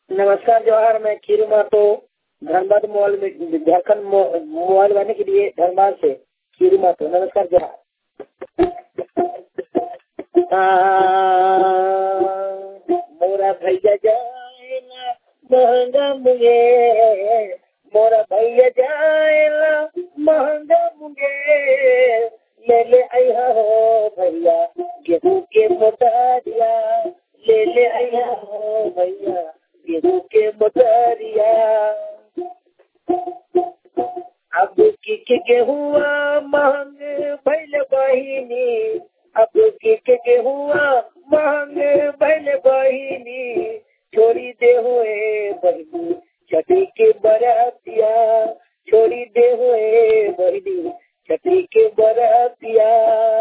नमस्कार जवाहर, मैं खीरू मातो धनबाद मोबाइल में झारखंड मोबाइल वाले के लिए धनबाद से खीरू मातो। नमस्कार जवाहर। मोरा भैया जाएला महंगा मुंगेर, मोरा भैया जाएला महंगा मुंगेर, ले ले आया हो भैया गेहूं के मोटारिया, ले ले आया हो भैया गेहूं के मोटारिया। अब की गेहुआ महंग भइल बहिनी, अब की गेहुआ महंग भइल बहिनी, छोड़ी दे हुए बहिनी छठी के बरातिया, छोड़ी दे हुए बहिनी छठी के बरातिया।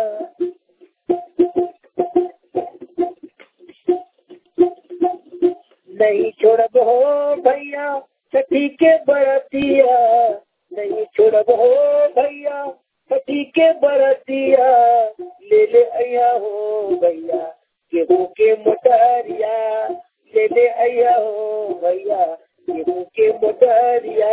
नहीं छोड़ब हो भैया छठी के बरातिया, नहीं छोड़ब हो भैया छठी के बरातिया, ले ले आया हो भैया गेहूं के मोटारिया, ले ले आया हो भैया गेहूं के मोटारिया।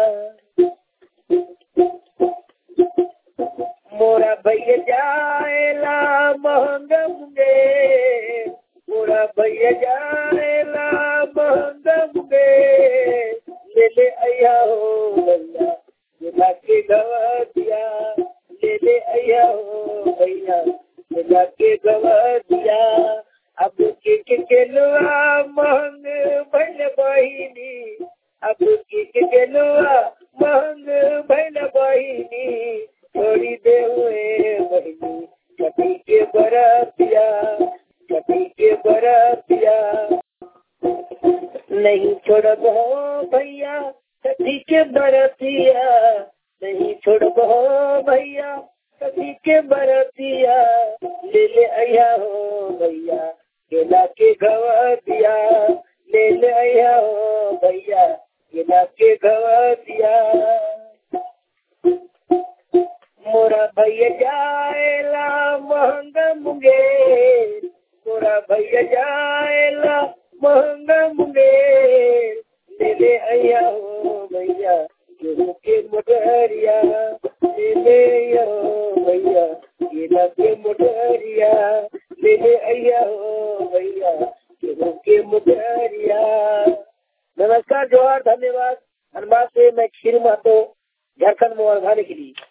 मोरा भैया जाएला महंगा मुंगेर, मोरा भैया जाएला महंगा मुंगेर, ले ले आया हो भैया जिला के गवतिया, ले ले आया हो भैया जिला के गवतिया। अब के केलुआ महंग भइल बहिनी, अब के केलुआ महंग भइल बहिनी, छोड़ी दे हुए बहिनी छठी के बरातिया, छठी के बरातिया। नहीं छोड़ब हो भैया छठी के बरातिया, नहीं छोड़ब हो भैया छठी के बरातिया, ले ले आया हो भैया केला के गवतिया, ले ले आया हो भैया केला के गवतिया। मोरा भैया जाएला महंगा मुंगेर, मोरा भैया जाएला महंगा मुंगेर, ले ले आया हो भैया गेहूं के मोटरिया, ले ले आया हो भैया केला के मोटरिया, ले ले आया हो भैया गेहूं के मोटरिया। नमस्कार जवाहर, धन्यवाद। धनबाद से मैं खीरू मातो झारखंड मोबाइल वाले के लिए।